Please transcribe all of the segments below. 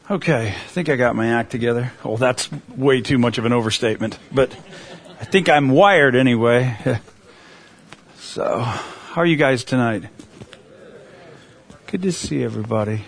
Okay, I think I got my act together. Oh, that's way too much of an overstatement, but I think I'm wired anyway. So, how are you guys tonight? Good to see everybody.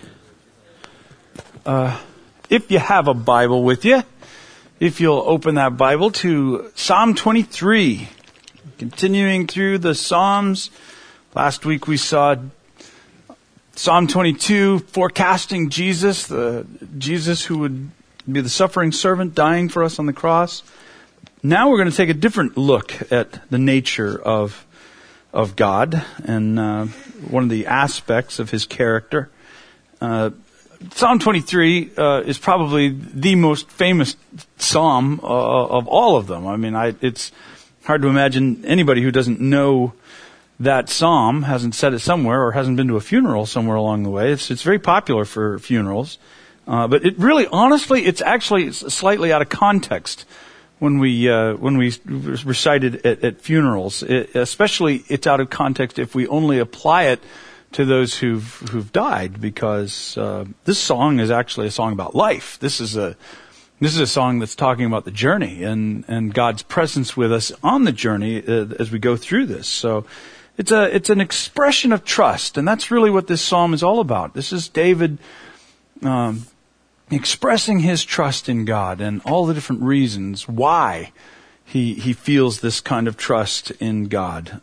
If you have a Bible with you, if you'll open that Bible to Psalm 23, continuing through the Psalms. Last week we saw Psalm 22, forecasting Jesus, the Jesus who would be the suffering servant dying for us on the cross. Now we're going to take a different look at the nature of God and one of the aspects of His character. Psalm 23 is probably the most famous psalm of all of them. I mean, it's hard to imagine anybody who doesn't know that psalm, hasn't said it somewhere, or hasn't been to a funeral somewhere along the way. It's very popular for funerals. But it really, honestly, it's actually slightly out of context when we recite it at funerals. Especially, it's out of context if we only apply it to those who've died, because this song is actually a song about life. This is a song that's talking about the journey and God's presence with us on the journey as we go through this. So it's an expression of trust, and that's really what this psalm is all about. This is David expressing his trust in God and all the different reasons why he feels this kind of trust in God.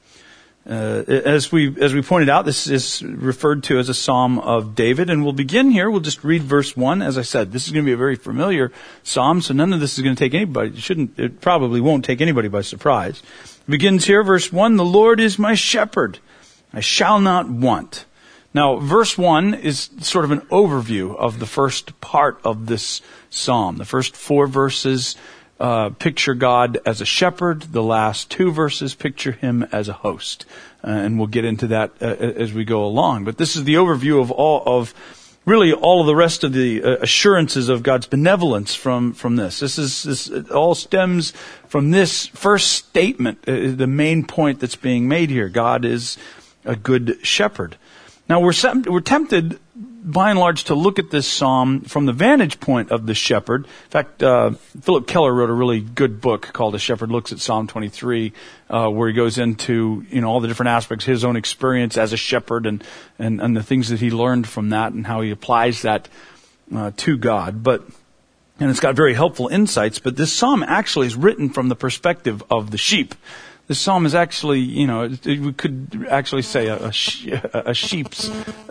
As we pointed out, this is referred to as a psalm of David, and we'll begin here. We'll just read verse 1. As I said, this is going to be a very familiar psalm, so none of this is going to take anybody. It probably won't take anybody by surprise. It begins here, verse 1, "The Lord is my shepherd, I shall not want." Now, verse 1 is sort of an overview of the first part of this psalm. The first 4 verses picture God as a shepherd. The last 2 verses picture Him as a host. And we'll get into that as we go along. But this is the overview of all of the rest of the assurances of God's benevolence from this. It all stems from this first statement, the main point that's being made here. God is a good shepherd. Now we're tempted, by and large, to look at this psalm from the vantage point of the shepherd. In fact, Philip Keller wrote a really good book called "A Shepherd Looks at Psalm 23," where he goes into all the different aspects, his own experience as a shepherd, and the things that he learned from that, and how he applies that to God. And it's got very helpful insights. But this psalm actually is written from the perspective of the sheep. This psalm is actually, we could actually say a sheep's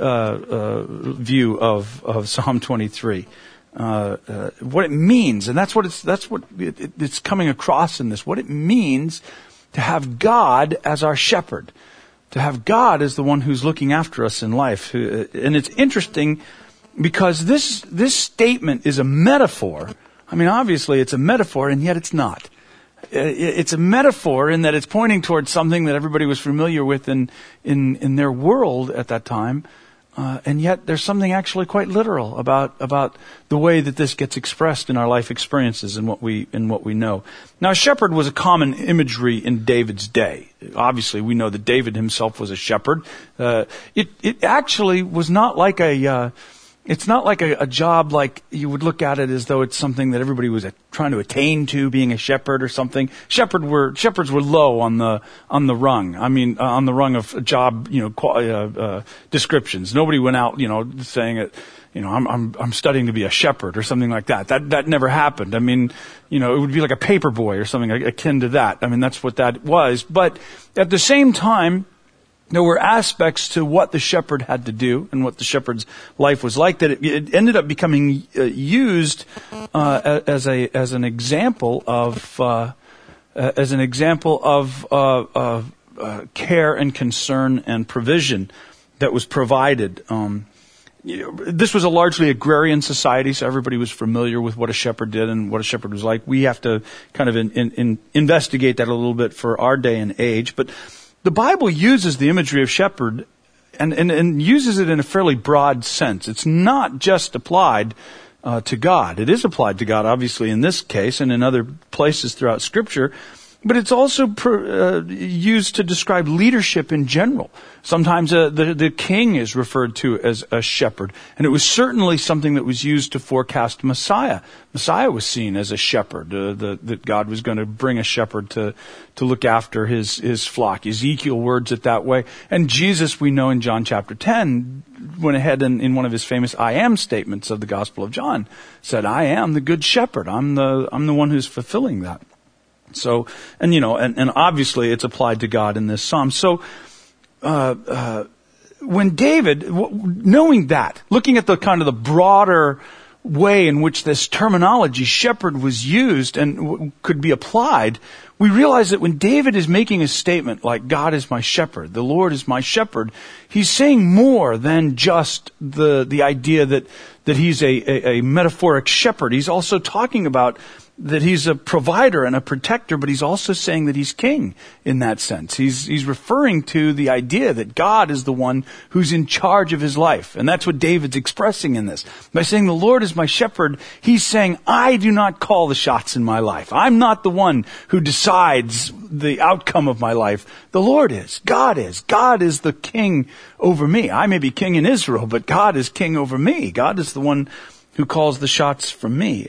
view of Psalm 23. What it means, and that's what it's coming across in this. What it means to have God as our shepherd, to have God as the one who's looking after us in life. And it's interesting because this statement is a metaphor. I mean, obviously it's a metaphor, and yet it's not. It's a metaphor in that it's pointing towards something that everybody was familiar with in their world at that time, and yet there's something actually quite literal about the way that this gets expressed in our life experiences and what we know. Now, a shepherd was a common imagery in David's day. Obviously, we know that David himself was a shepherd. It actually was not like it's not like a job like you would look at it as though it's something that everybody was trying to attain to, being a shepherd or something. Shepherds were low on the rung. I mean, on the rung of job, descriptions. Nobody went out, saying it, I'm studying to be a shepherd or something like that. That never happened. I mean, it would be like a paper boy or something akin to that. I mean, that's what that was. But at the same time, there were aspects to what the shepherd had to do and what the shepherd's life was like that it ended up becoming used as an example of care and concern and provision that was provided. This was a largely agrarian society, so everybody was familiar with what a shepherd did and what a shepherd was like. We have to kind of investigate that a little bit for our day and age, but the Bible uses the imagery of shepherd and uses it in a fairly broad sense. It's not just applied to God. It is applied to God, obviously, in this case and in other places throughout Scripture. but it's also used to describe leadership in general. Sometimes the king is referred to as a shepherd, and it was certainly something that was used to forecast Messiah. Messiah was seen as a shepherd, that God was going to bring a shepherd to look after his flock. Ezekiel words it that way. And Jesus, we know in John chapter 10, went ahead and in one of his famous I am statements of the Gospel of John, said, I am the good shepherd. I'm the one who's fulfilling that. So, and obviously it's applied to God in this psalm. So, when David, knowing that, looking at the kind of the broader way in which this terminology, shepherd, was used and could be applied, we realize that when David is making a statement like, God is my shepherd, the Lord is my shepherd, he's saying more than just the idea that he's a metaphoric shepherd. He's also talking about that he's a provider and a protector, but he's also saying that he's king in that sense. He's referring to the idea that God is the one who's in charge of his life. And that's what David's expressing in this. By saying the Lord is my shepherd, he's saying, I do not call the shots in my life. I'm not the one who decides the outcome of my life. The Lord is. God is. God is the king over me. I may be king in Israel, but God is king over me. God is the one who calls the shots for me.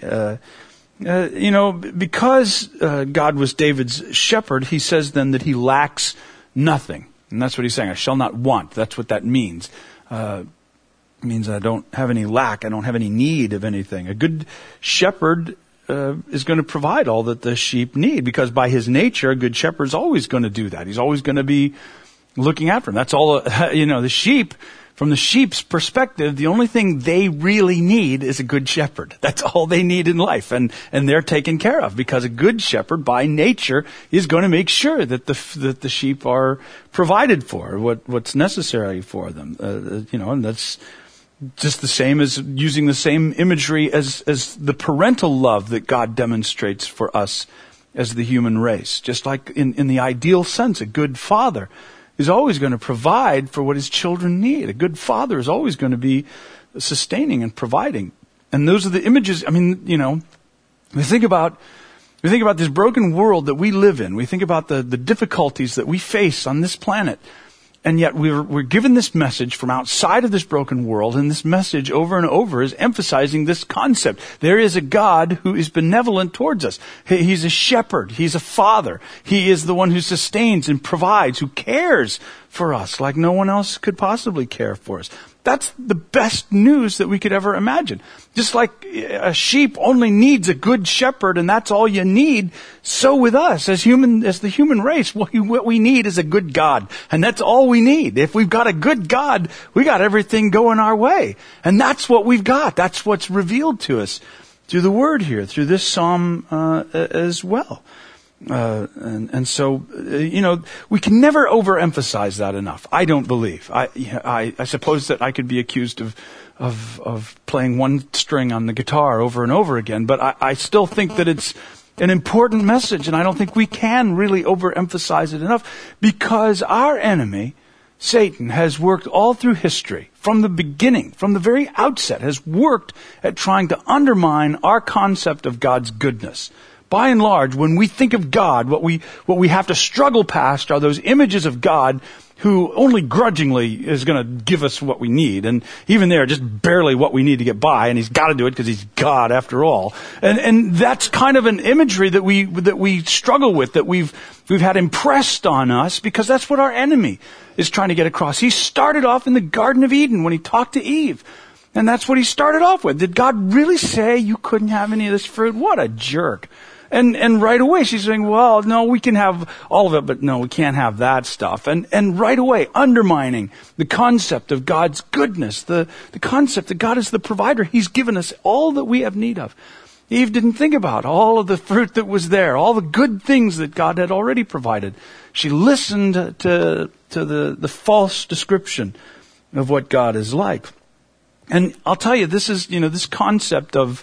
Because God was David's shepherd, he says then that he lacks nothing. And that's what he's saying. I shall not want. That's what that means. It means I don't have any lack. I don't have any need of anything. A good shepherd is going to provide all that the sheep need, because by his nature, a good shepherd is always going to do that. He's always going to be looking after them. That's all, the sheep. From the sheep's perspective, the only thing they really need is a good shepherd. That's all they need in life, and they're taken care of, because a good shepherd, by nature, is going to make sure that the sheep are provided for, what's necessary for them. And that's just the same as using the same imagery as the parental love that God demonstrates for us as the human race. Just like in the ideal sense, a good father is always going to provide for what his children need. A good father is always going to be sustaining and providing. And those are the images. I mean, we think about this broken world that we live in. We think about the difficulties that we face on this planet. And yet we're given this message from outside of this broken world, and this message over and over is emphasizing this concept. There is a God who is benevolent towards us. He's a shepherd. He's a father. He is the one who sustains and provides, who cares for us like no one else could possibly care for us. That's the best news that we could ever imagine. Just like a sheep only needs a good shepherd, and that's all you need, so with us as the human race, what we need is a good God. And that's all we need. If we've got a good God, we got everything going our way. And that's what we've got. That's what's revealed to us through the Word here, through this psalm as well. So we can never overemphasize that enough. I don't believe. I suppose that I could be accused of playing one string on the guitar over and over again, but I still think that it's an important message, and I don't think we can really overemphasize it enough, because our enemy, Satan, has worked all through history, from the beginning, from the very outset, has worked at trying to undermine our concept of God's goodness. By and large, when we think of God, what we have to struggle past are those images of God who only grudgingly is going to give us what we need. And even there, just barely what we need to get by. And he's got to do it because he's God after all. And that's kind of an imagery that we struggle with, that we've had impressed on us, because that's what our enemy is trying to get across. He started off in the Garden of Eden when he talked to Eve. And that's what he started off with. Did God really say you couldn't have any of this fruit? What a jerk. And right away she's saying, well, no, we can have all of it, but no, we can't have that stuff. And right away undermining the concept of God's goodness, the concept that God is the provider. He's given us all that we have need of. Eve didn't think about all of the fruit that was there, all the good things that God had already provided. She listened to the false description of what God is like. And I'll tell you, this is, this concept of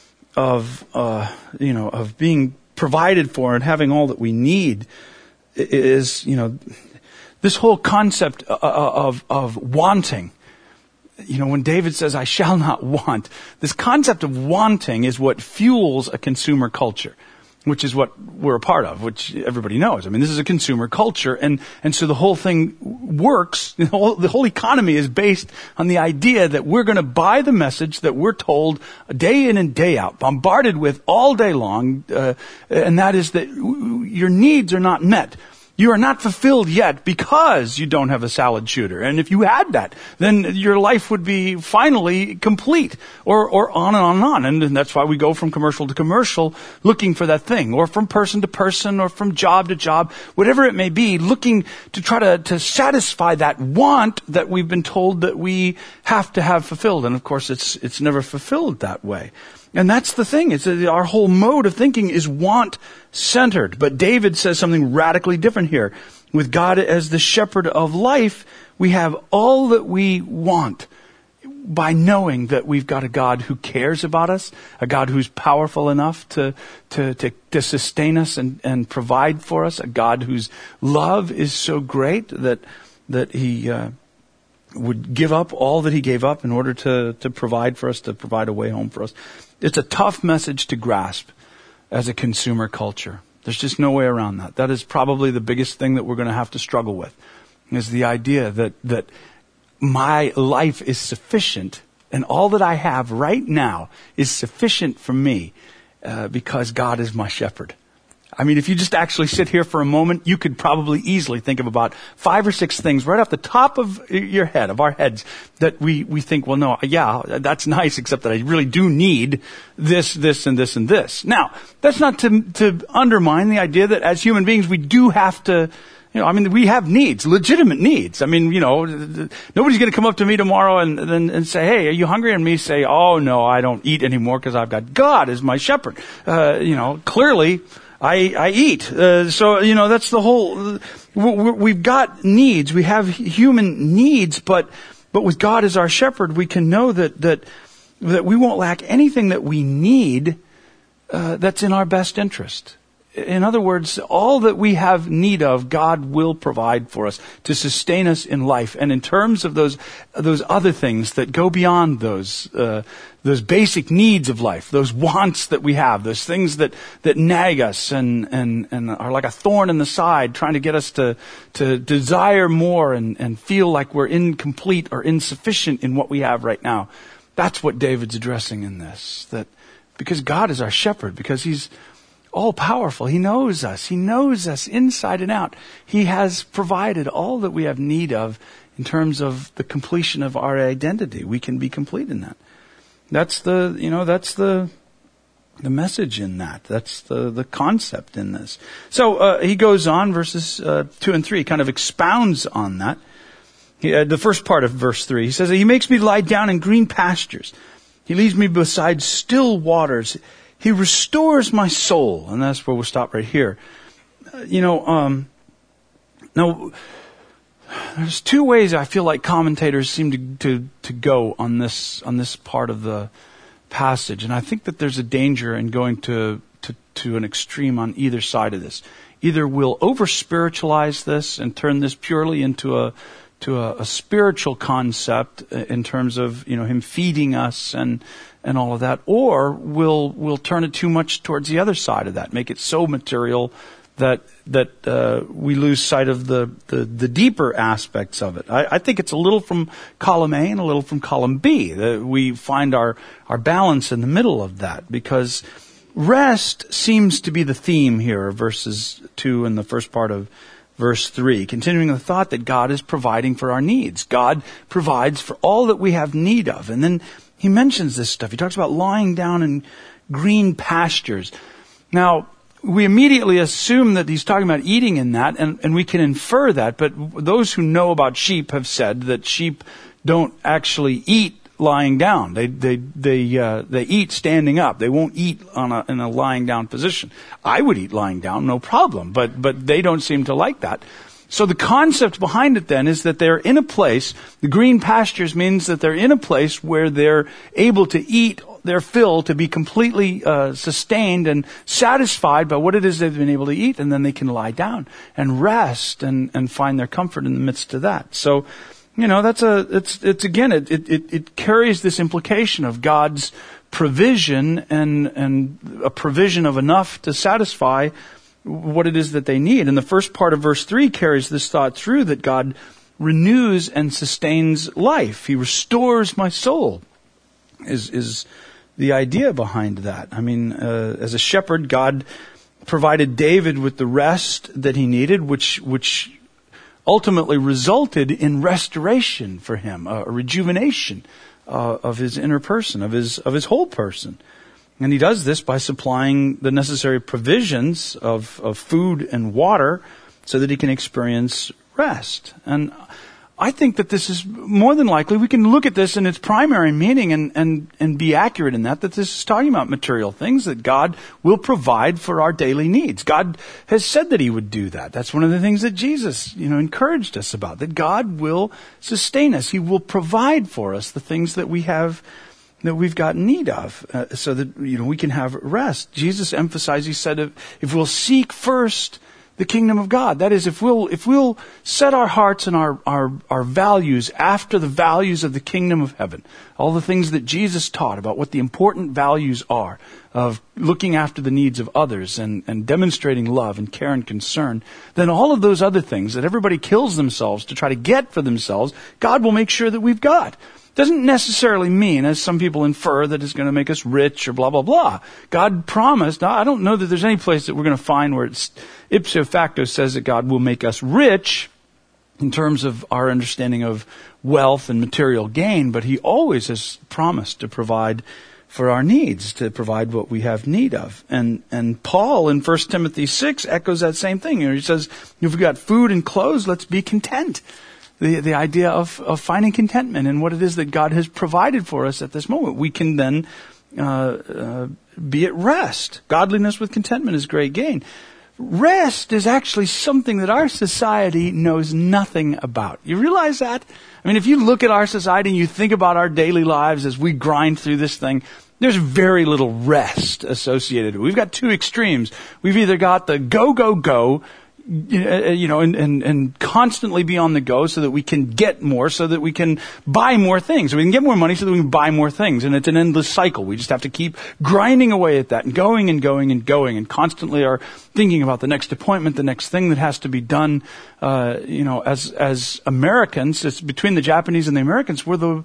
being provided for and having all that we need is, this whole concept of wanting. When David says, I shall not want, this concept of wanting is what fuels a consumer culture. which is what we're a part of, which everybody knows. I mean, this is a consumer culture, and so the whole thing works. The whole economy is based on the idea that we're going to buy the message that we're told day in and day out, bombarded with all day long, and that is that your needs are not met. You are not fulfilled yet because you don't have a salad shooter. And if you had that, then your life would be finally complete, or on and on and on. And that's why we go from commercial to commercial looking for that thing, or from person to person, or from job to job, whatever it may be, looking to try to satisfy that want that we've been told that we have to have fulfilled. And of course, it's never fulfilled that way. And that's the thing. It's our whole mode of thinking is want-centered. But David says something radically different here. With God as the shepherd of life, we have all that we want by knowing that we've got a God who cares about us, a God who's powerful enough to sustain us and provide for us, a God whose love is so great that he would give up all that he gave up in order to provide for us, to provide a way home for us. It's a tough message to grasp as a consumer culture. There's just no way around that. That is probably the biggest thing that we're going to have to struggle with, is the idea that my life is sufficient and all that I have right now is sufficient for me because God is my shepherd. I mean, if you just actually sit here for a moment, you could probably easily think of about 5 or 6 things right off the top of your head, of our heads, that we think, well, no, yeah, that's nice, except that I really do need this, and this, and this. Now, that's not to undermine the idea that as human beings, we do have to, we have needs, legitimate needs. I mean, nobody's going to come up to me tomorrow and say, hey, are you hungry? And me say, oh, no, I don't eat anymore because I've got God as my shepherd. Clearly, I eat. So, that's the whole, we've got needs. We have human needs, but with God as our shepherd, we can know that we won't lack anything that we need, that's in our best interest. In other words, all that we have need of, God will provide for us to sustain us in life. And in terms of those other things that go beyond those basic needs of life, those wants that we have, those things that nag us and are like a thorn in the side, trying to get us to desire more and feel like we're incomplete or insufficient in what we have right now. That's what David's addressing in this. That because God is our shepherd, because He's all powerful. He knows us. He knows us inside and out. He has provided all that we have need of in terms of the completion of our identity. We can be complete in that. That's the message in that. That's the concept in this. So he goes on, verses 2 and 3, kind of expounds on that. The first part of verse 3, he says, He makes me lie down in green pastures. He leads me beside still waters. He restores my soul. And that's where we'll stop right here. Now, there's 2 ways I feel like commentators seem to go on this part of the passage. And I think that there's a danger in going to an extreme on either side of this. Either we'll over-spiritualize this and turn this purely into a spiritual concept in terms of, Him feeding us and all of that, or we'll turn it too much towards the other side of that, make it so material that we lose sight of the deeper aspects of it. I think it's a little from column A and a little from column B, that we find our balance in the middle of that, because rest seems to be the theme here, verses 2 and the first part of verse 3, continuing the thought that God is providing for our needs. God provides for all that we have need of. And then he mentions this stuff. He talks about lying down in green pastures. Now, we immediately assume that he's talking about eating in that, and we can infer that, but those who know about sheep have said that sheep don't actually eat lying down. They eat standing up. They won't eat in a lying down position. I would eat lying down, no problem, but they don't seem to like that. So the concept behind it then is that they're in a place, the green pastures means that they're in a place where they're able to eat their fill, to be completely sustained and satisfied by what it is they've been able to eat, and then they can lie down and rest and find their comfort in the midst of that. So it carries this implication of God's provision and a provision of enough to satisfy what it is that they need. And the first part of verse 3 carries this thought through, that God renews and sustains life. He restores my soul, is the idea behind that. I mean, as a shepherd, God provided David with the rest that he needed, which ultimately resulted in restoration for him, a rejuvenation of his inner person, of his whole person. And he does this by supplying the necessary provisions of food and water so that he can experience rest. And I think that this is more than likely, we can look at this in its primary meaning and be accurate in that this is talking about material things, that God will provide for our daily needs. God has said that He would do that. That's one of the things that Jesus, encouraged us about, that God will sustain us. He will provide for us the things that we have, that we've got need of, so that, we can have rest. Jesus emphasized, He said, if we'll seek first the kingdom of God. That is, if we'll set our hearts and our values after the values of the kingdom of heaven, all the things that Jesus taught about what the important values are of looking after the needs of others and demonstrating love and care and concern, then all of those other things that everybody kills themselves to try to get for themselves, God will make sure that we've got. Doesn't necessarily mean, as some people infer, that it's going to make us rich or blah, blah, blah. God promised. Now, I don't know that there's any place that we're going to find where it's ipso facto says that God will make us rich in terms of our understanding of wealth and material gain, but He always has promised to provide for our needs, to provide what we have need of. And Paul in 1 Timothy 6 echoes that same thing. He says, if we've got food and clothes, let's be content. The idea of finding contentment in what it is that God has provided for us at this moment. We can then be at rest. Godliness with contentment is great gain. Rest is actually something that our society knows nothing about. You realize that? I mean, if you look at our society and you think about our daily lives as we grind through this thing, there's very little rest associated. We've got two extremes. We've either got the go, go, go, and constantly be on the go so that we can get more, so that we can buy more things. So we can get more money so that we can buy more things. And it's an endless cycle. We just have to keep grinding away at that and going and going and going, and constantly are thinking about the next appointment, the next thing that has to be done. As Americans, it's between the Japanese and the Americans,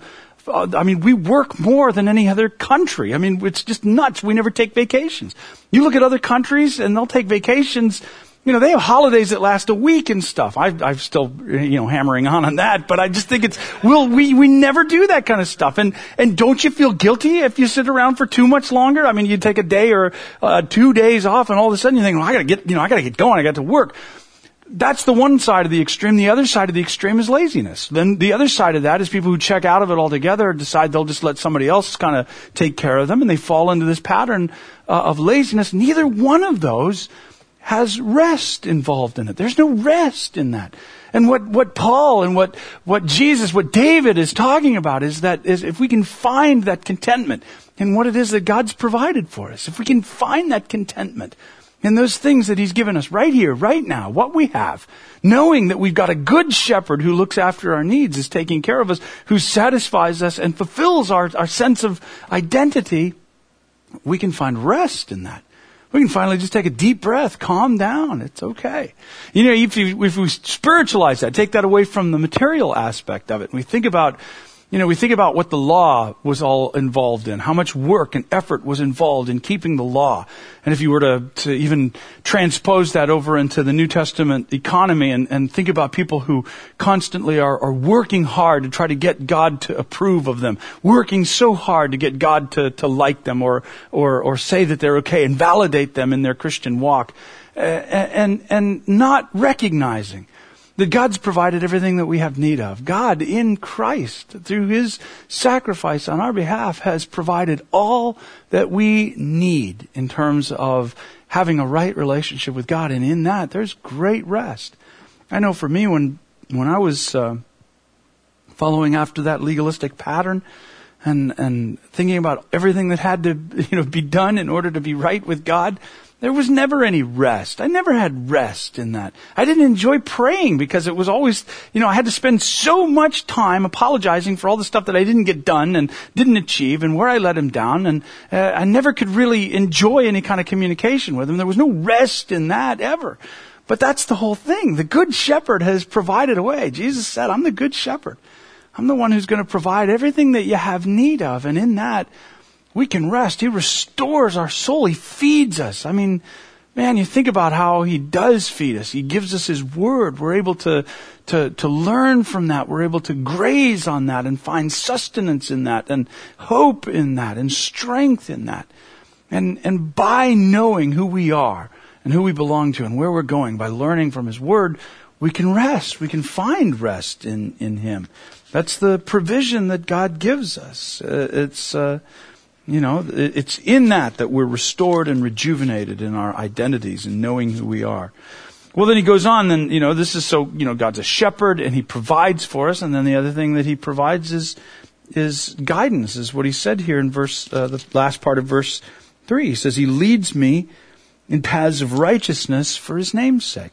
we work more than any other country. I mean, it's just nuts. We never take vacations. You look at other countries and they'll take vacations. They have holidays that last a week and stuff. I'm still, hammering on that, but I just think we never do that kind of stuff. And don't you feel guilty if you sit around for too much longer? I mean, you take a day or 2 days off and all of a sudden you think, well, I gotta get going. I got to work. That's the one side of the extreme. The other side of the extreme is laziness. Then the other side of that is people who check out of it altogether, decide they'll just let somebody else kind of take care of them, and they fall into this pattern of laziness. Neither one of those has rest involved in it. There's no rest in that. And what Paul and what Jesus, what David is talking about is if we can find that contentment in what it is that God's provided for us, if we can find that contentment in those things that He's given us right here, right now, what we have, knowing that we've got a good shepherd who looks after our needs, is taking care of us, who satisfies us and fulfills our sense of identity, we can find rest in that. We can finally just take a deep breath, calm down. It's okay. If we spiritualize that, take that away from the material aspect of it, and we think about what the law was all involved in, how much work and effort was involved in keeping the law. And if you were to even transpose that over into the New Testament economy and think about people who constantly are working hard to try to get God to approve of them, working so hard to get God to like them or say that they're okay and validate them in their Christian walk, and not recognizing that God's provided everything that we have need of. God in Christ, through His sacrifice on our behalf, has provided all that we need in terms of having a right relationship with God. And in that, there's great rest. I know for me, when I was following after that legalistic pattern, and thinking about everything that had to, be done in order to be right with God, there was never any rest. I never had rest in that. I didn't enjoy praying because it was always, I had to spend so much time apologizing for all the stuff that I didn't get done and didn't achieve and where I let him down. And I never could really enjoy any kind of communication with him. There was no rest in that ever. But that's the whole thing. The good shepherd has provided a way. Jesus said, I'm the good shepherd. I'm the one who's going to provide everything that you have need of. And in that, we can rest. He restores our soul. He feeds us. I mean, man, you think about how he does feed us. He gives us his word. We're able to learn from that. We're able to graze on that and find sustenance in that and hope in that and strength in that. And by knowing who we are and who we belong to and where we're going, by learning from his word, we can rest. We can find rest in him. That's the provision that God gives us. It's in that we're restored and rejuvenated in our identities and knowing who we are. Well, then he goes on, then, this is so, God's a shepherd and he provides for us. And then the other thing that he provides is guidance, is what he said here in the last part of verse 3. He says, he leads me in paths of righteousness for his name's sake.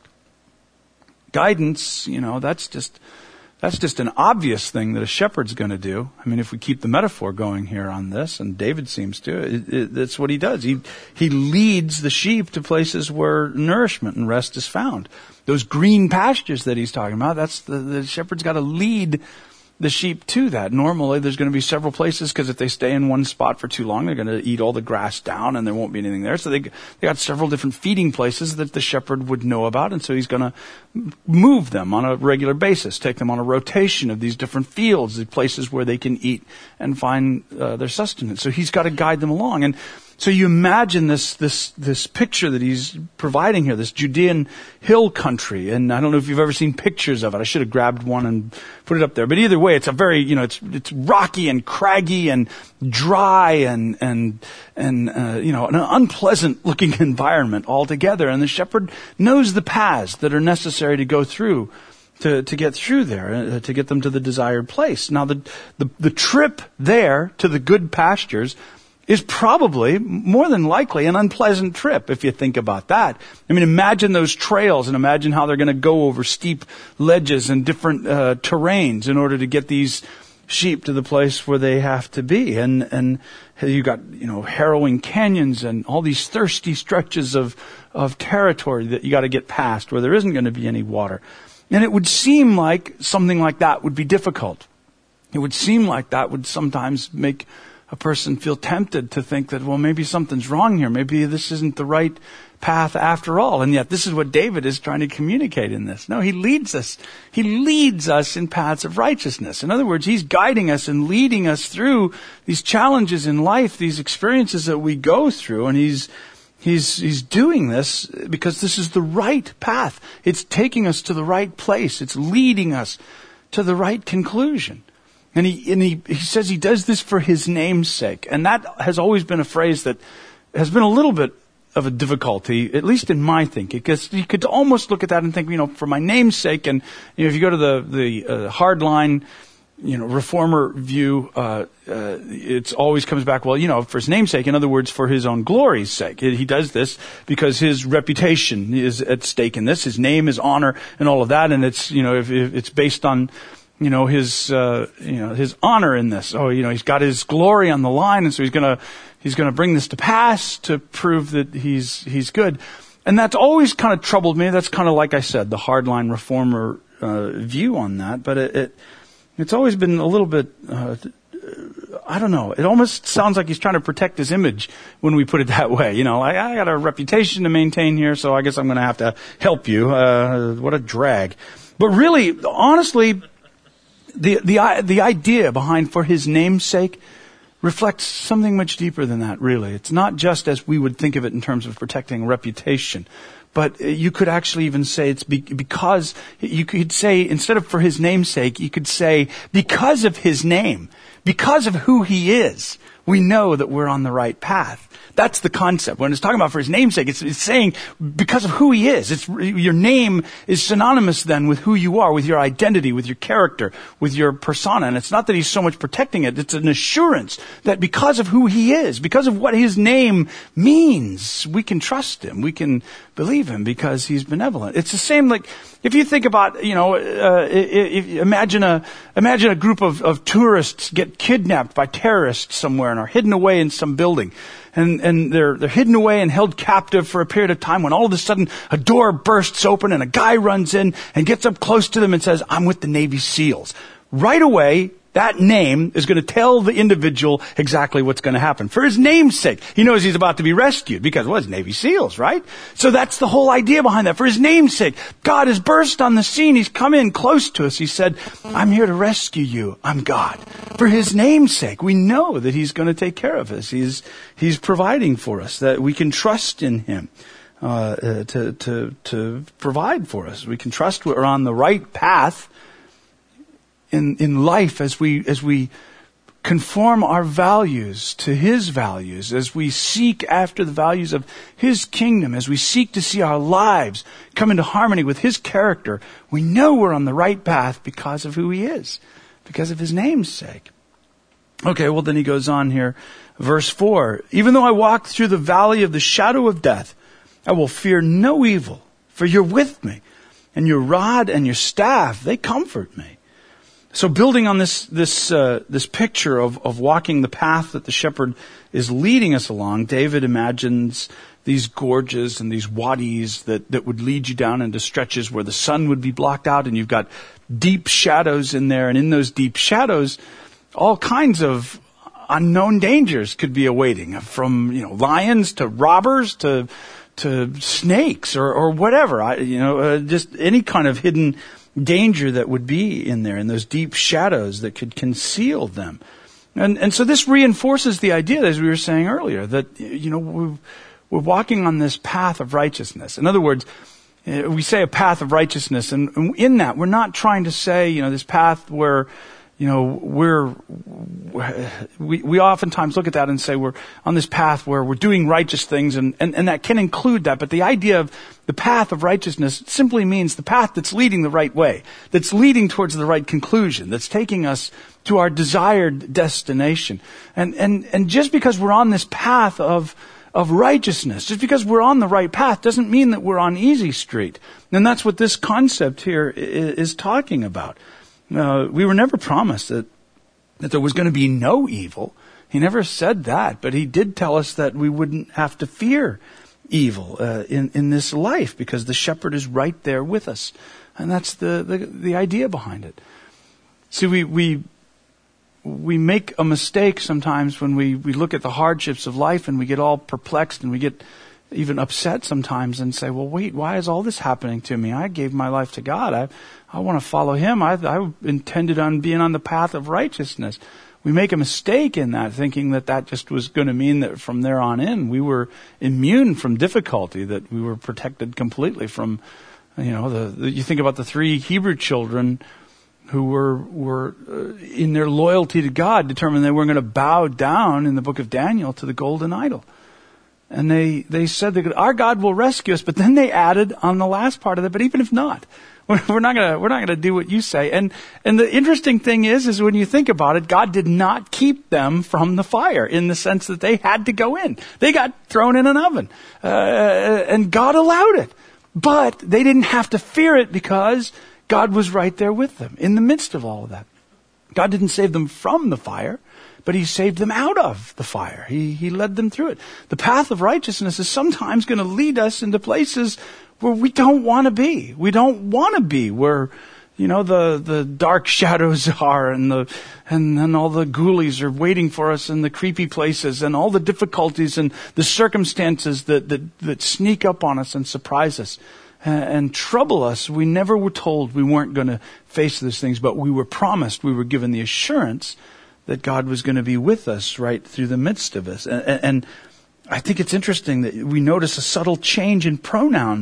Guidance, that's just an obvious thing that a shepherd's going to do. I mean, if we keep the metaphor going here on this, and David seems to, that's what he does. He leads the sheep to places where nourishment and rest is found. Those green pastures that he's talking about, that's the shepherd's got to lead the sheep to that. Normally, there's going to be several places, because if they stay in one spot for too long, they're going to eat all the grass down and there won't be anything there. So they got several different feeding places that the shepherd would know about, and so he's going to move them on a regular basis, take them on a rotation of these different fields, the places where they can eat and find their sustenance. So he's got to guide them along. And so you imagine this picture that he's providing here, this Judean hill country. And I don't know if you've ever seen pictures of it. I should have grabbed one and put it up there. But either way, it's a very, it's rocky and craggy and dry and an unpleasant looking environment altogether. And the shepherd knows the paths that are necessary to go through to get through there, to get them to the desired place. Now, the trip there to the good pastures is probably, more than likely, an unpleasant trip, if you think about that. I mean, imagine those trails and imagine how they're going to go over steep ledges and different terrains in order to get these sheep to the place where they have to be. And you got, harrowing canyons and all these thirsty stretches of territory that you got to get past where there isn't going to be any water. And it would seem like something like that would be difficult. It would seem like that would sometimes make a person feel tempted to think that, well, maybe something's wrong here. Maybe this isn't the right path after all. And yet this is what David is trying to communicate in this. No, he leads us. He leads us in paths of righteousness. In other words, he's guiding us and leading us through these challenges in life, these experiences that we go through. And he's doing this because this is the right path. It's taking us to the right place. It's leading us to the right conclusion. And he says he does this for his name's sake. And that has always been a phrase that has been a little bit of a difficulty, at least in my thinking, because you could almost look at that and think, for my name's sake. And if you go to the hardline, reformer view, it always comes back, well, for his name's sake. In other words, for his own glory's sake. He does this because his reputation is at stake in this. His name, his honor, and all of that. And it's, if it's based on his honor in this. Oh, he's got his glory on the line, and so he's gonna bring this to pass to prove that he's good. And that's always kind of troubled me. That's kind of, like I said, the hardline reformer view on that. But it's always been a little bit, I don't know. It almost sounds like he's trying to protect his image when we put it that way. I got a reputation to maintain here, so I guess I'm going to have to help you. What a drag. But really, honestly, the idea behind for his name's sake reflects something much deeper than that, really. It's not just as we would think of it in terms of protecting reputation, but you could actually even say it's because, you could say, instead of for his name's sake, you could say because of his name, because of who he is, we know that we're on the right path. That's the concept. When it's talking about for his name's sake, it's saying because of who he is. Your name is synonymous then with who you are, with your identity, with your character, with your persona. And it's not that he's so much protecting it. It's an assurance that because of who he is, because of what his name means, we can trust him. We can believe him because he's benevolent. It's the same like if you think about, imagine a group of tourists get kidnapped by terrorists somewhere and are hidden away in some building. And they're hidden away and held captive for a period of time when all of a sudden a door bursts open and a guy runs in and gets up close to them and says, "I'm with the Navy SEALs." Right away, that name is going to tell the individual exactly what's going to happen. For his name's sake, he knows he's about to be rescued because, well, it's Navy SEALs, right? So that's the whole idea behind that. For his name's sake, God has burst on the scene. He's come in close to us. He said, "I'm here to rescue you. I'm God." For his name's sake, we know that he's going to take care of us. He's providing for us, that we can trust in him to provide for us. We can trust we're on the right path in life as we conform our values to his values, as we seek after the values of his kingdom, as we seek to see our lives come into harmony with his character. We know we're on the right path because of who he is, because of his name's sake. Okay, well then he goes on here, verse 4. "Even though I walk through the valley of the shadow of death, I will fear no evil, for you're with me, and your rod and your staff, they comfort me." So building on this picture of walking the path that the shepherd is leading us along, David imagines these gorges and these wadis that would lead you down into stretches where the sun would be blocked out and you've got deep shadows in there. And in those deep shadows, all kinds of unknown dangers could be awaiting, from, lions to robbers to snakes or whatever, just any kind of hidden danger that would be in there, in those deep shadows that could conceal them. And so this reinforces the idea, as we were saying earlier, that, we're walking on this path of righteousness. In other words, we say a path of righteousness, and in that, we're not trying to say, this path where, we oftentimes look at that and say we're on this path where we're doing righteous things, and that can include that. But the idea of the path of righteousness simply means the path that's leading the right way, that's leading towards the right conclusion, that's taking us to our desired destination. And just because we're on this path of righteousness, just because we're on the right path, doesn't mean that we're on easy street. And that's what this concept here is talking about. We were never promised that there was going to be no evil. He never said that, but he did tell us that we wouldn't have to fear evil in this life because the shepherd is right there with us. And that's the idea behind it. See, we make a mistake sometimes when we look at the hardships of life and we get all perplexed and we get even upset sometimes and say, well, wait, why is all this happening to me? I gave my life to God. I want to follow him. I intended on being on the path of righteousness. We make a mistake in that, thinking that just was going to mean that from there on in, we were immune from difficulty, that we were protected completely from, you think about the 3 Hebrew children who were in their loyalty to God, determined they weren't going to bow down in the book of Daniel to the golden idol. And they said that our God will rescue us, but then they added on the last part of it, but even if not, we're not gonna do what you say. And the interesting thing is when you think about it, God did not keep them from the fire in the sense that they had to go in. They got thrown in an oven, and God allowed it, but they didn't have to fear it because God was right there with them in the midst of all of that. God didn't save them from the fire, but he saved them out of the fire. He led them through it. The path of righteousness is sometimes going to lead us into places where we don't want to be. We don't want to be where, the dark shadows are and then all the ghoulies are waiting for us in the creepy places and all the difficulties and the circumstances that sneak up on us and surprise us and trouble us. We never were told we weren't going to face those things, but we were promised, we were given the assurance that God was going to be with us right through the midst of us. And I think it's interesting that we notice a subtle change in pronouns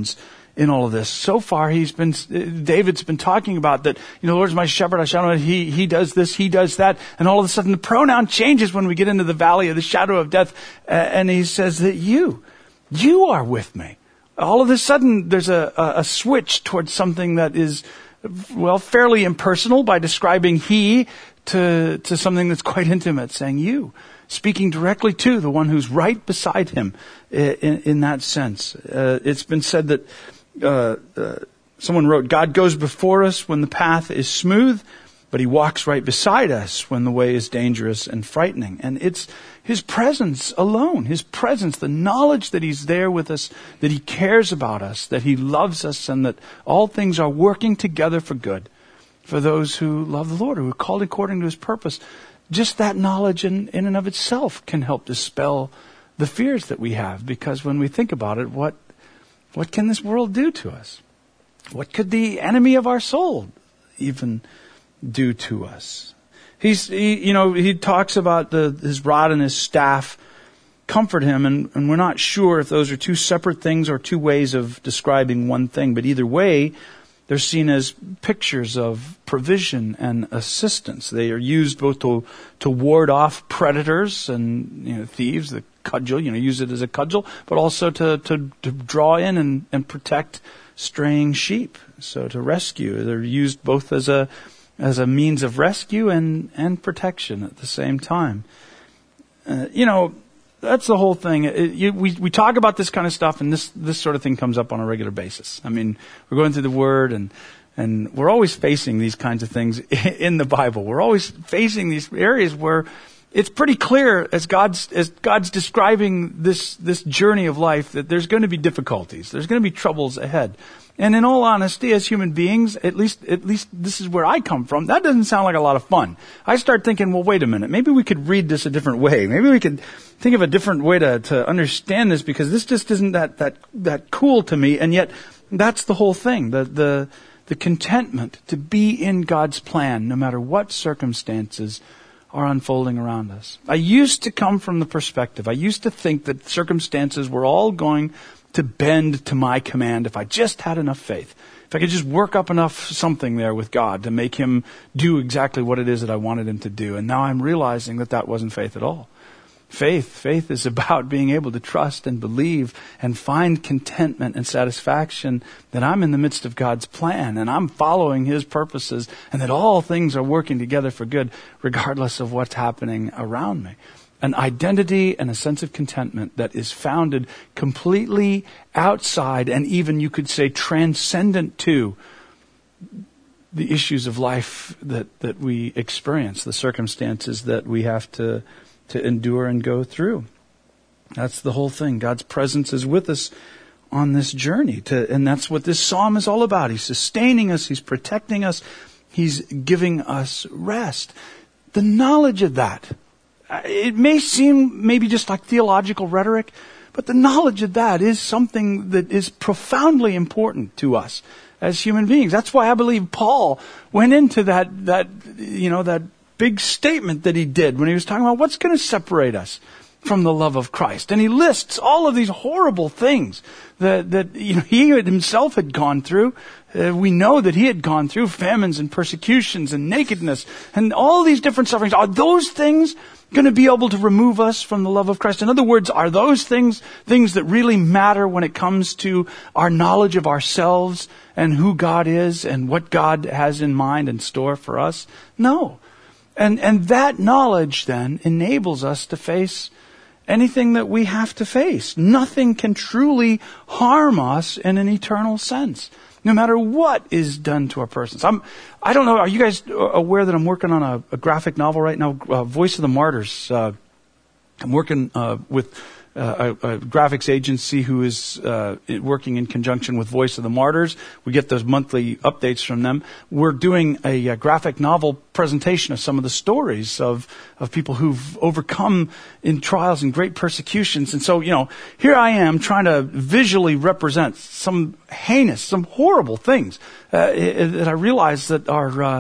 in all of this. So far, David's been talking about that, the Lord's my shepherd, I shall not, he does this, he does that, and all of a sudden the pronoun changes when we get into the valley of the shadow of death, and he says that you are with me. All of a sudden, there's a switch towards something that is, fairly impersonal by describing he to something that's quite intimate, saying you, speaking directly to the one who's right beside him in that sense. It's been said that someone wrote, God goes before us when the path is smooth, but he walks right beside us when the way is dangerous and frightening. And it's his presence alone, his presence, the knowledge that he's there with us, that he cares about us, that he loves us, and that all things are working together for good for those who love the Lord, who are called according to his purpose. Just that knowledge in and of itself can help dispel the fears that we have, because when we think about it, what can this world do to us? What could the enemy of our soul even do to us? He talks about his rod and his staff comfort him, and we're not sure if those are two separate things or two ways of describing one thing, but either way, they're seen as pictures of provision and assistance. They are used both to ward off predators and thieves, the cudgel, use it as a cudgel, but also to draw in and protect straying sheep. So to rescue, they're used both as a means of rescue and protection at the same time. That's the whole thing. We talk about this kind of stuff, and this sort of thing comes up on a regular basis. I mean, we're going through the Word, and we're always facing these kinds of things in the Bible. We're always facing these areas where it's pretty clear as God's describing this journey of life that there's going to be difficulties. There's going to be troubles ahead. And in all honesty, as human beings, at least this is where I come from, that doesn't sound like a lot of fun. I start thinking, well, wait a minute, maybe we could read this a different way. Maybe we could think of a different way to understand this, because this just isn't that cool to me. And yet, that's the whole thing, the contentment to be in God's plan, no matter what circumstances are unfolding around us. I used to come from the perspective, I used to think that circumstances were all going to bend to my command if I just had enough faith. If I could just work up enough something there with God to make him do exactly what it is that I wanted him to do. And now I'm realizing that wasn't faith at all. Faith is about being able to trust and believe and find contentment and satisfaction that I'm in the midst of God's plan and I'm following his purposes, and that all things are working together for good regardless of what's happening around me. An identity and a sense of contentment that is founded completely outside and even, you could say, transcendent to the issues of life that we experience, the circumstances that we have to endure and go through. That's the whole thing. God's presence is with us on this journey, and that's what this psalm is all about. He's sustaining us, he's protecting us, he's giving us rest. The knowledge of that, it may seem maybe just like theological rhetoric, but the knowledge of that is something that is profoundly important to us as human beings. That's why I believe Paul went into that big statement that he did when he was talking about what's going to separate us from the love of Christ. And he lists all of these horrible things that he himself had gone through. We know that he had gone through famines and persecutions and nakedness and all these different sufferings. Are those things going to be able to remove us from the love of Christ? In other words, are those things that really matter when it comes to our knowledge of ourselves and who God is and what God has in mind and store for us? No. And that knowledge then enables us to face anything that we have to face. Nothing can truly harm us in an eternal sense, no matter what is done to our persons. I don't know, are you guys aware that I'm working on a graphic novel right now, Voice of the Martyrs? I'm working with a graphics agency who is working in conjunction with Voice of the Martyrs. We get those monthly updates from them. We're doing a graphic novel presentation of some of the stories of people who've overcome in trials and great persecutions. And so, here I am trying to visually represent some heinous, some horrible things that I realize that are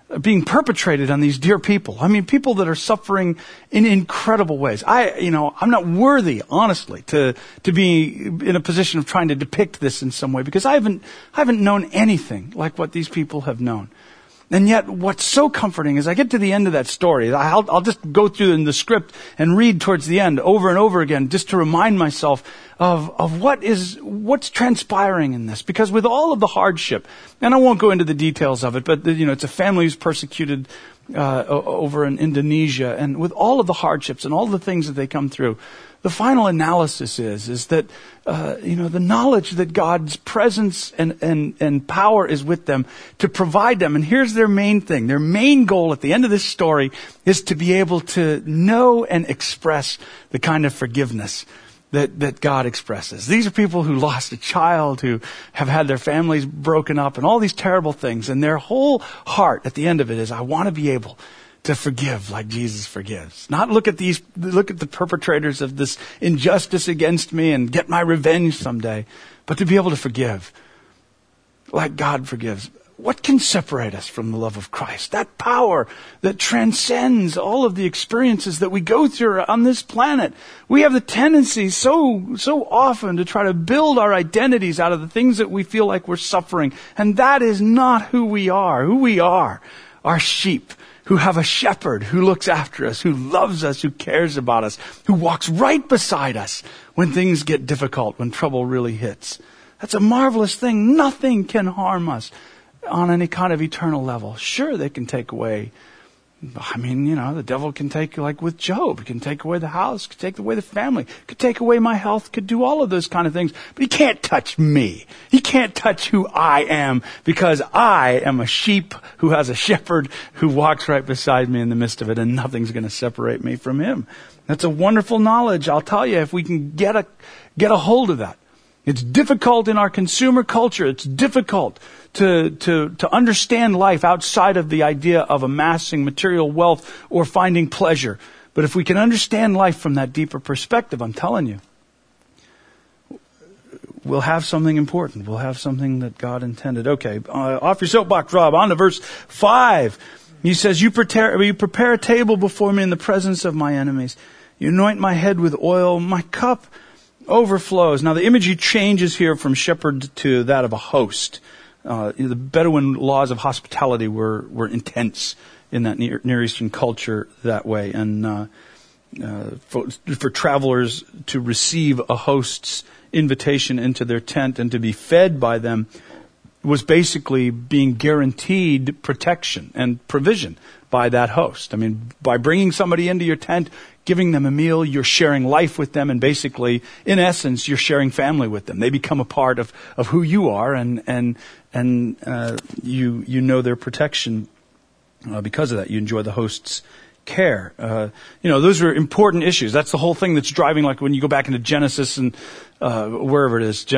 being perpetrated on these dear people. I mean, people that are suffering in incredible ways. I'm not worthy, honestly, to be in a position of trying to depict this in some way, because I haven't known anything like what these people have known. And yet, what's so comforting is I get to the end of that story. I'll just go through in the script and read towards the end over and over again, just to remind myself of what's transpiring in this. Because with all of the hardship, and I won't go into the details of it, but it's a family who's persecuted over in Indonesia, and with all of the hardships and all the things that they come through, the final analysis is that the knowledge that God's presence and power is with them to provide them. And here's their main thing. Their main goal at the end of this story is to be able to know and express the kind of forgiveness that God expresses. These are people who lost a child, who have had their families broken up, and all these terrible things. And their whole heart at the end of it is, I want to be able to forgive like Jesus forgives. Not look at the perpetrators of this injustice against me and get my revenge someday, but to be able to forgive like God forgives. What can separate us from the love of Christ? That power that transcends all of the experiences that we go through on this planet. We have the tendency so often to try to build our identities out of the things that we feel like we're suffering. And that is not who we are. Who we are sheep who have a shepherd who looks after us, who loves us, who cares about us, who walks right beside us when things get difficult, when trouble really hits. That's a marvelous thing. Nothing can harm us on any kind of eternal level. Sure, they can take away, the devil can take, like with Job, he can take away the house, could take away the family, could take away my health, could do all of those kind of things. But he can't touch me. He can't touch who I am, because I am a sheep who has a shepherd who walks right beside me in the midst of it, and nothing's going to separate me from him. That's a wonderful knowledge. I'll tell you, if we can get a hold of that. It's difficult in our consumer culture. It's difficult to understand life outside of the idea of amassing material wealth or finding pleasure. But if we can understand life from that deeper perspective, I'm telling you, we'll have something important. We'll have something that God intended. Okay, off your soapbox, Rob. On to verse 5. He says, You prepare a table before me in the presence of my enemies. You anoint my head with oil. My cup overflows. Now the imagery changes here from shepherd to that of a host. The Bedouin laws of hospitality were intense in that Near Eastern culture that way. And for travelers to receive a host's invitation into their tent and to be fed by them was basically being guaranteed protection and provision by that host. I mean, by bringing somebody into your tent, giving them a meal, you're sharing life with them, and basically, in essence, you're sharing family with them. They become a part of who you are, and you know their protection because of that. You enjoy the host's care. Those are important issues. That's the whole thing that's driving, like when you go back into Genesis and wherever it is,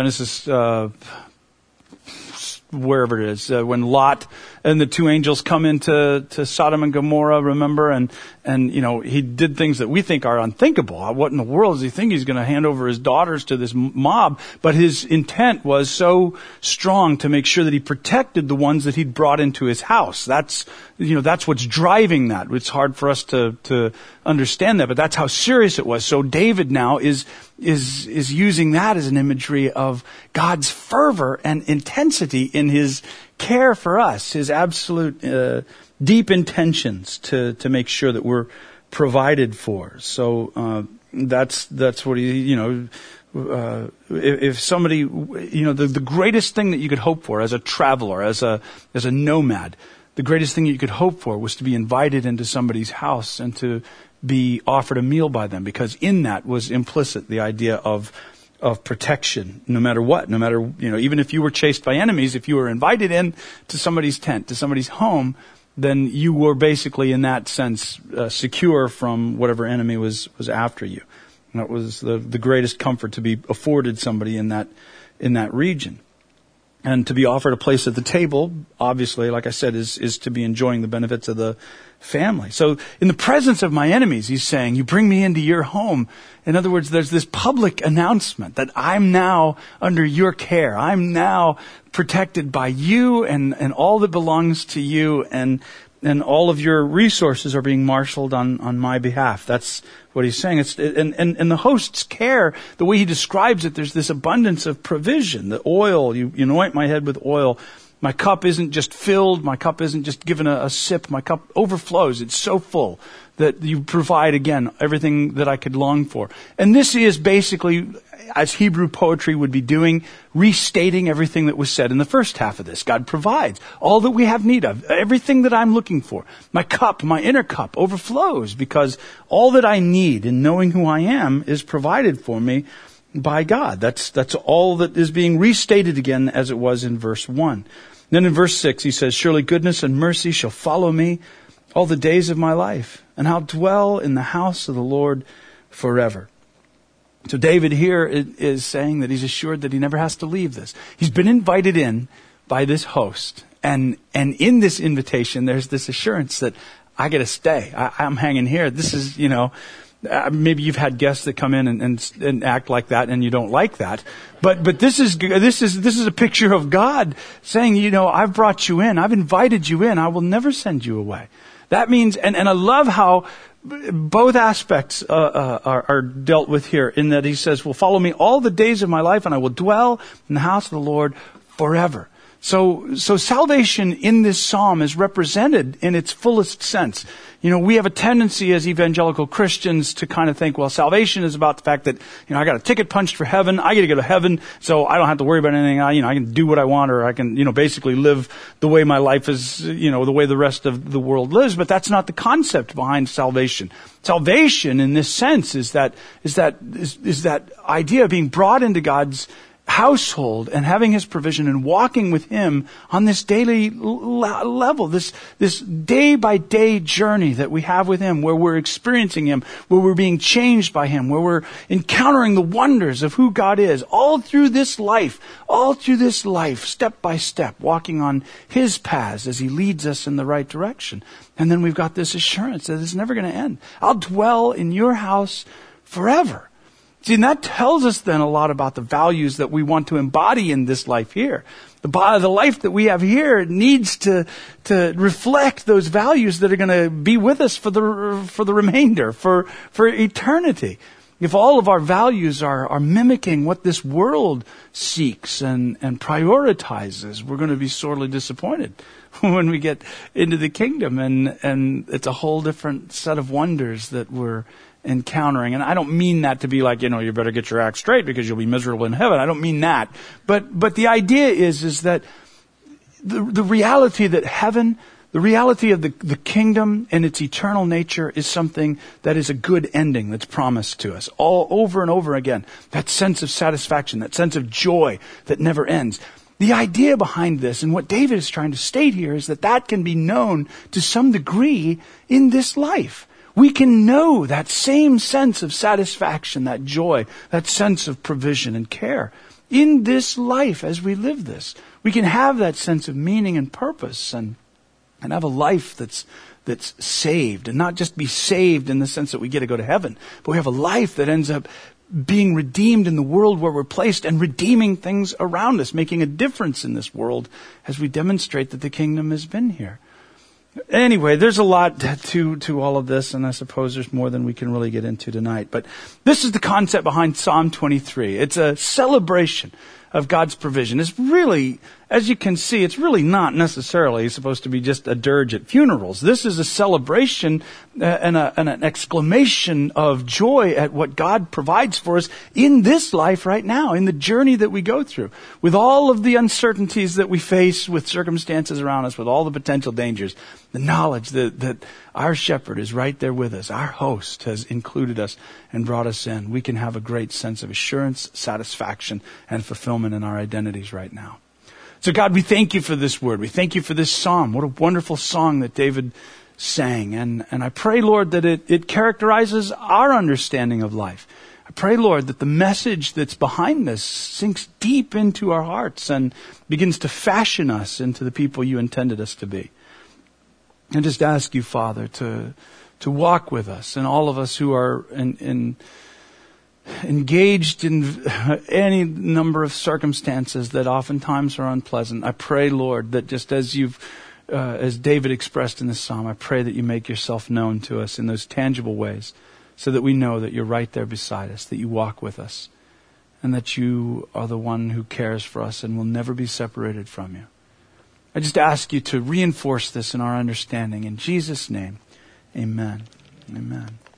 wherever it is, when Lot and the two angels come into Sodom and Gomorrah, remember, and he did things that we think are unthinkable. What in the world does he think he's going to hand over his daughters to this mob? But his intent was so strong to make sure that he protected the ones that he'd brought into his house. That's what's driving that. It's hard for us to understand that, but that's how serious it was. So David now is using that as an imagery of God's fervor and intensity in his care for us, his absolute deep intentions to make sure that we're provided for. So that's what if somebody, the greatest thing that you could hope for as a traveler, as a nomad, the greatest thing you could hope for was to be invited into somebody's house and to be offered a meal by them, because in that was implicit the idea of protection, no matter what, even if you were chased by enemies, if you were invited in to somebody's tent, to somebody's home, then you were basically in that sense secure from whatever enemy was after you. And that was the greatest comfort to be afforded somebody in that region. And to be offered a place at the table, obviously, like I said, is to be enjoying the benefits of the family. So in the presence of my enemies, he's saying, you bring me into your home. In other words, there's this public announcement that I'm now under your care. I'm now protected by you and all that belongs to you. And and all of your resources are being marshaled on my behalf. That's what he's saying. And the host's care, the way he describes it, there's this abundance of provision. The oil, you anoint my head with oil. My cup isn't just filled. My cup isn't just given a sip. My cup overflows. It's so full that you provide, again, everything that I could long for. And this is basically, as Hebrew poetry would be doing, restating everything that was said in the first half of this. God provides all that we have need of, everything that I'm looking for. My cup, my inner cup overflows because all that I need in knowing who I am is provided for me by God. That's all that is being restated again as it was in verse 1. Then in verse 6 he says, surely goodness and mercy shall follow me all the days of my life, and I'll dwell in the house of the Lord forever. So David here is saying that he's assured that he never has to leave this. He's been invited in by this host. And in this invitation, there's this assurance that I get to stay. I'm hanging here. This is, maybe you've had guests that come in and act like that and you don't like that. But this is a picture of God saying, I've brought you in. I've invited you in. I will never send you away. That means, and I love how both aspects are dealt with here in that he says, well, follow me all the days of my life and I will dwell in the house of the Lord forever. So salvation in this psalm is represented in its fullest sense. We have a tendency as evangelical Christians to kind of think, well, salvation is about the fact that, I got a ticket punched for heaven. I get to go to heaven, so I don't have to worry about anything. I can do what I want, or I can, basically live the way my life is, the way the rest of the world lives. But that's not the concept behind salvation. Salvation in this sense is that idea of being brought into God's household and having His provision and walking with Him on this daily level, this day by day journey that we have with Him, where we're experiencing Him, where we're being changed by Him, where we're encountering the wonders of who God is, all through this life, step by step, walking on His paths as He leads us in the right direction. And then we've got this assurance that it's never going to end. I'll dwell in your house forever. See, and that tells us then a lot about the values that we want to embody in this life here. The life that we have here needs to reflect those values that are going to be with us for the remainder, for eternity. If all of our values are mimicking what this world seeks and prioritizes, we're going to be sorely disappointed when we get into the kingdom, and it's a whole different set of wonders that we're encountering. And I don't mean that to be like, you better get your act straight because you'll be miserable in heaven. I don't mean that. But the idea is that the reality that heaven, the reality of the kingdom and its eternal nature is something that is a good ending that's promised to us all over and over again. That sense of satisfaction, that sense of joy that never ends. The idea behind this and what David is trying to state here is that can be known to some degree in this life. We can know that same sense of satisfaction, that joy, that sense of provision and care in this life as we live this. We can have that sense of meaning and purpose and have a life that's saved, and not just be saved in the sense that we get to go to heaven, but we have a life that ends up being redeemed in the world where we're placed and redeeming things around us, making a difference in this world as we demonstrate that the kingdom has been here. Anyway, there's a lot to all of this, and I suppose there's more than we can really get into tonight. But this is the concept behind Psalm 23. It's a celebration of God's provision. It's really, as you can see, it's really not necessarily supposed to be just a dirge at funerals. This is a celebration and an exclamation of joy at what God provides for us in this life right now, in the journey that we go through, with all of the uncertainties that we face, with circumstances around us, with all the potential dangers. The knowledge that our shepherd is right there with us. Our host has included us and brought us in. We can have a great sense of assurance, satisfaction, and fulfillment in our identities right now. So God, we thank you for this word. We thank you for this psalm. What a wonderful song that David sang. And I pray, Lord, that it characterizes our understanding of life. I pray, Lord, that the message that's behind this sinks deep into our hearts and begins to fashion us into the people you intended us to be. And just ask you, Father, to walk with us and all of us who are engaged in any number of circumstances that oftentimes are unpleasant. I pray, Lord, that just as you've as David expressed in this psalm, I pray that you make yourself known to us in those tangible ways so that we know that you're right there beside us, that you walk with us, and that you are the one who cares for us and will never be separated from you. I just ask you to reinforce this in our understanding. In Jesus' name, amen. Amen.